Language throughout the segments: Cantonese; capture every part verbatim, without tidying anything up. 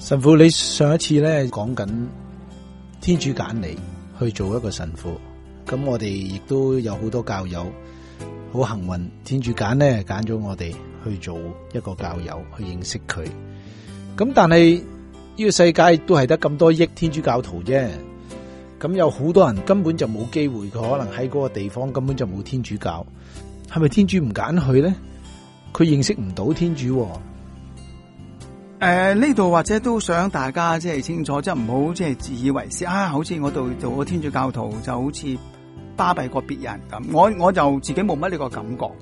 神父，你上一次咧講緊天主揀你去做一個神父，咁我哋亦都有好多教友好幸運，天主揀咧揀咗我哋去做一個教友，去認識佢。咁但係呢個世界都係得咁多億天主教徒啫，咁有好多人根本就冇機會，佢可能喺嗰個地方根本就冇天主教，係咪天主唔揀佢咧？佢認識唔到天主喎。 誒，呢度或者都想大家即係清楚，即係唔好即係自以為是啊！好似我度做個天主教徒就好似巴閉過別人咁，我我就自己冇乜呢個感覺。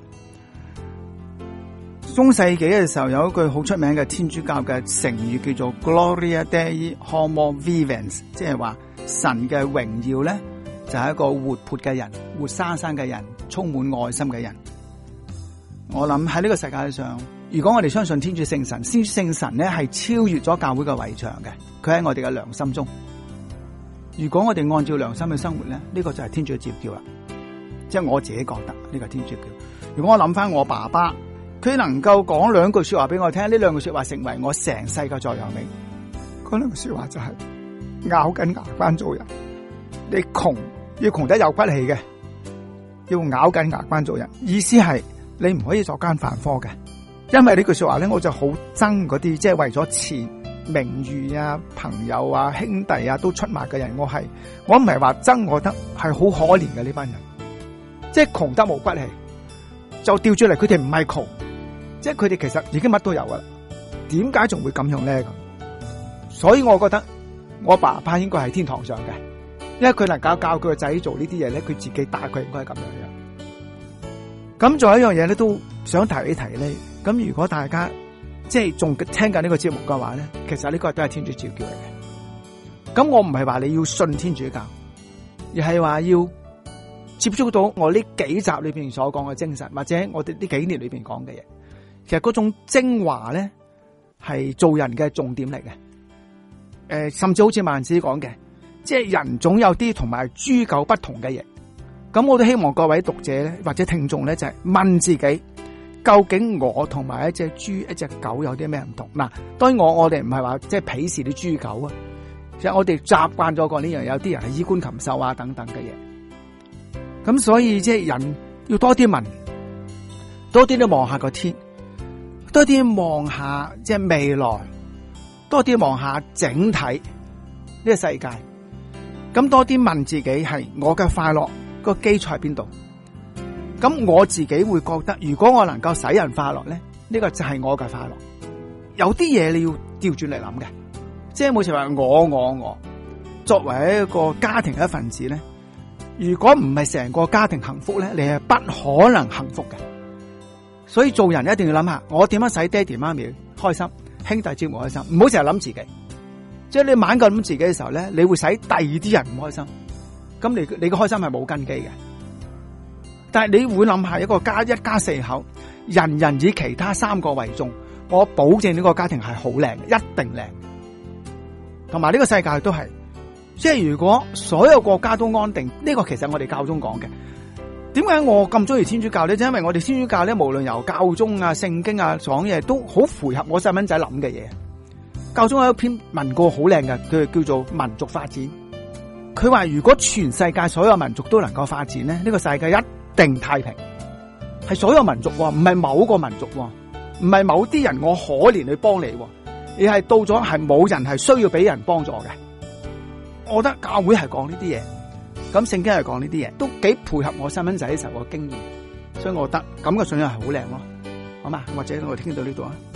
中世紀嘅時候有一句好出名嘅天主教嘅成語叫做 Gloria Dei Homo Vivens， 即係話神嘅榮耀咧就係一個活潑嘅人、活生生嘅人、充滿愛心嘅人。我諗喺呢個世界上，如果我哋相信天主聖神，天主聖神咧係超越咗教會嘅圍牆嘅，佢喺我哋嘅良心中。如果我哋按照良心去生活咧，呢個就係天主嘅召叫啦。即係我自己覺得呢個係天主叫。如果我諗翻我爸爸，佢能夠講兩句說話俾我聽，呢兩句說話成為我成世嘅座右銘。嗰兩句說話就係咬緊牙關做人，你窮要窮得有骨氣嘅，要咬緊牙關做人。意思係你唔可以作奸犯科嘅。因為呢句說話咧，我就好憎嗰啲即係為咗錢、名譽啊、朋友啊、兄弟啊都出賣嘅人。我係我唔係話憎，我覺得係好可憐嘅呢班人，即係窮得冇骨氣，就調轉嚟佢哋唔係窮，即係佢哋其實已經乜都有噶啦。點解仲會咁樣咧？所以我覺得我爸爸應該喺天堂上嘅，因為佢能夠教佢個仔做呢啲嘢咧，佢自己大概應該係咁樣樣。咁仲有一樣嘢咧，都想提一提咧。咁如果大家即係仲聽緊呢個節目嘅話咧，其實呢個都係天主召叫嚟嘅。咁我唔係話你要信天主教，而係話要接觸到我呢幾集裏邊所講嘅精神，或者我哋呢幾年裏邊講嘅嘢。其實嗰種精華咧係做人嘅重點嚟嘅。誒、呃，甚至好似萬子講嘅，即係人總有啲同埋豬狗不同嘅嘢。咁我都希望各位讀者咧或者聽眾咧就係、是、問自己。究竟我同埋一隻豬、一隻狗有啲咩唔同？嗱，當然我我哋唔係話即係鄙視啲豬狗啊，其實我哋習慣咗個呢樣，有啲人係衣冠禽獸啊等等嘅嘢。咁所以即係人要多啲問，多啲都望下個天，多啲望下即係未來，多啲望下整體呢個世界。咁多啲問自己係我嘅快樂個基礎喺邊度？咁我自己會覺得，如果我能夠使人快樂咧，呢個就係我嘅快樂。有啲嘢你要調轉嚟諗嘅，即係冇時話我我我作為一個家庭嘅一份子咧，如果唔係成個家庭幸福咧，你係不可能幸福嘅。所以做人一定要諗下，我點樣使爹哋媽咪開心，兄弟姊妹開心，唔好成日諗自己。即係你猛咁諗自己嘅時候咧，你會使第二啲人唔開心。咁你你嘅開心係冇根基嘅。但係你會諗下一個家，一家四口，人人以其他三個為重，我保證呢個家庭係好靚，一定靚。同埋呢個世界都係，即係如果所有國家都安定，呢個其實我哋教宗講嘅。點解我咁中意天主教咧？就因為我哋天主教咧，無論由教宗啊、聖經啊講嘢，都好符合我細蚊仔諗嘅嘢。教宗有一篇文告好靚嘅，佢叫做民族發展。佢話如果全世界所有民族都能夠發展咧，呢個世界一定太平，係所有民族，唔係某個民族，唔係某啲人我可憐去幫你，而係到咗係冇人係需要俾人幫助嘅。我覺得教會係講呢啲嘢，咁聖經係講呢啲嘢，都幾配合我細蚊仔嘅時候個經驗，所以我覺得咁嘅信仰係好靚咯。好嘛，或者我哋聽到呢度啊。